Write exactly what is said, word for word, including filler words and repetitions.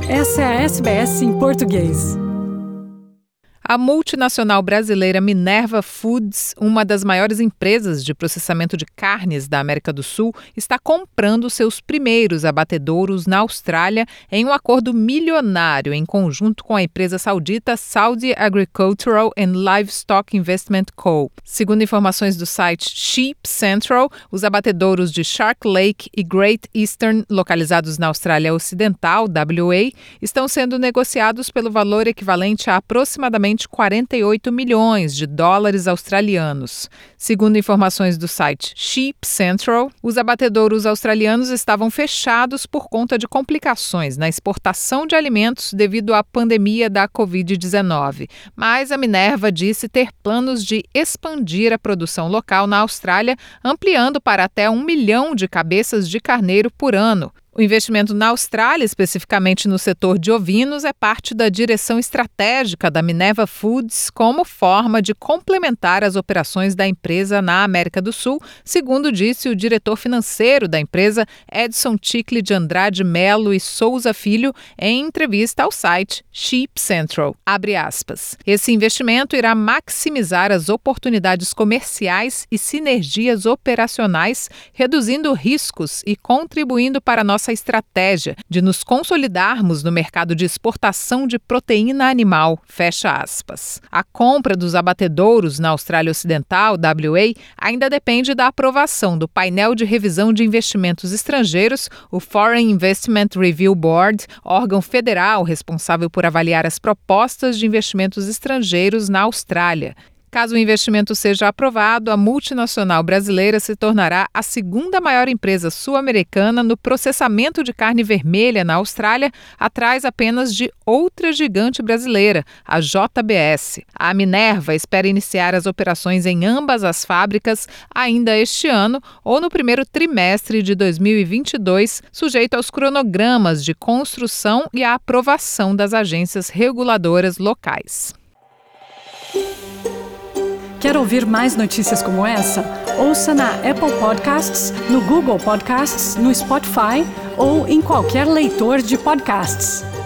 Essa é a S B S em português. A multinacional brasileira Minerva Foods, uma das maiores empresas de processamento de carnes da América do Sul, está comprando seus primeiros abatedouros na Austrália em um acordo milionário em conjunto com a empresa saudita Saudi Agricultural and Livestock Investment Co. Segundo informações do site Sheep Central, os abatedouros de Shark Lake e Great Eastern, localizados na Austrália Ocidental, W A, estão sendo negociados pelo valor equivalente a aproximadamente quarenta e oito milhões de dólares australianos. Segundo informações do site Sheep Central, os abatedouros australianos estavam fechados por conta de complicações na exportação de alimentos devido à pandemia da covid dezenove. Mas a Minerva disse ter planos de expandir a produção local na Austrália, ampliando para até um milhão de cabeças de carneiro por ano. O investimento na Austrália, especificamente no setor de ovinos, é parte da direção estratégica da Minerva Foods como forma de complementar as operações da empresa na América do Sul, segundo disse o diretor financeiro da empresa, Edson Ticle de Andrade Melo e Souza Filho, em entrevista ao site Sheep Central. Abre aspas. Esse investimento irá maximizar as oportunidades comerciais e sinergias operacionais, reduzindo riscos e contribuindo para a nossa estratégia de nos consolidarmos no mercado de exportação de proteína animal, fecha aspas. A compra dos abatedouros na Austrália Ocidental, W A, ainda depende da aprovação do painel de revisão de investimentos estrangeiros, o Foreign Investment Review Board, órgão federal responsável por avaliar as propostas de investimentos estrangeiros na Austrália. Caso o investimento seja aprovado, a multinacional brasileira se tornará a segunda maior empresa sul-americana no processamento de carne vermelha na Austrália, atrás apenas de outra gigante brasileira, a J B S. A Minerva espera iniciar as operações em ambas as fábricas ainda este ano ou no primeiro trimestre de dois mil e vinte e dois, sujeito aos cronogramas de construção e à aprovação das agências reguladoras locais. Quer ouvir mais notícias como essa? Ouça na Apple Podcasts, no Google Podcasts, no Spotify ou em qualquer leitor de podcasts.